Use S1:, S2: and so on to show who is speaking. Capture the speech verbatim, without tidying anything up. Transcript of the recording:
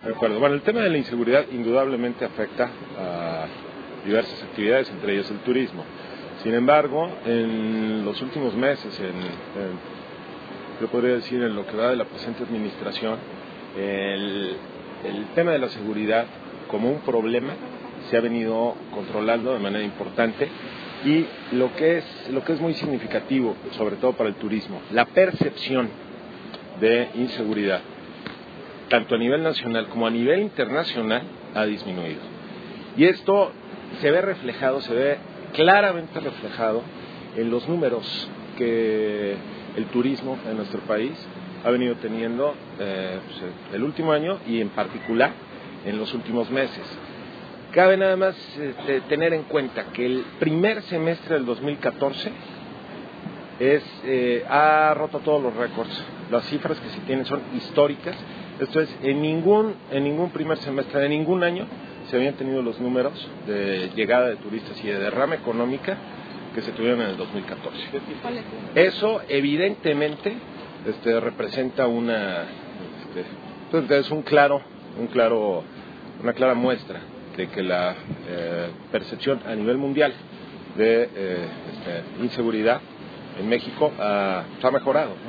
S1: De acuerdo. Bueno, el tema de la inseguridad indudablemente afecta a diversas actividades, entre ellas el turismo. Sin embargo, en los últimos meses, en, en, yo podría decir en lo que va de la presente administración, el, el tema de la seguridad como un problema se ha venido controlando de manera importante, y lo que es, lo que es muy significativo, sobre todo para el turismo, la percepción de inseguridad, tanto a nivel nacional como a nivel internacional, ha disminuido. Y esto se ve reflejado, se ve claramente reflejado en los números que el turismo en nuestro país ha venido teniendo eh, pues, el último año y en particular en los últimos meses. Cabe nada más eh, tener en cuenta que el primer semestre del dos mil catorce es, eh, ha roto todos los récords. Las cifras que se tienen son históricas. Esto es, en ningún, en ningún primer semestre de ningún año se habían tenido los números de llegada de turistas y de derrama económica que se tuvieron en el dos mil catorce. Eso evidentemente este, representa una, este, es un claro, un claro, una clara muestra de que la eh, percepción a nivel mundial de eh, este, inseguridad en México uh, ha mejorado.